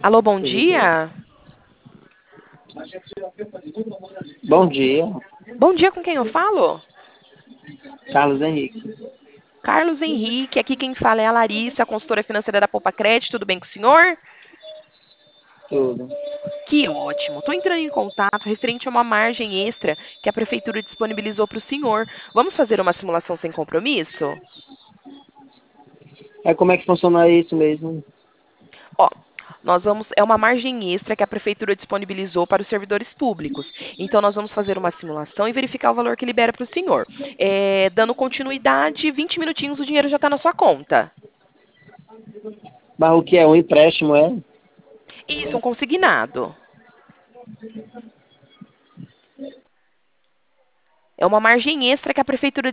Alô, bom dia? Bom dia, Bom dia, com quem eu falo? Carlos Henrique. Carlos Henrique, aqui quem fala é a Larissa, consultora financeira da Poupa Crédito, tudo bem com o senhor? Tudo. Que ótimo. Estou entrando em contato referente a uma margem extra que a prefeitura disponibilizou para o senhor. Vamos fazer uma simulação sem compromisso? Como é que funciona isso mesmo? Ó, é uma margem extra que a prefeitura disponibilizou para os servidores públicos. Então, nós vamos fazer uma simulação e verificar o valor que libera para o senhor. Dando continuidade, 20 minutinhos o dinheiro já está na sua conta. Mas o que é um empréstimo, é? Isso, um consignado. É uma margem extra que a prefeitura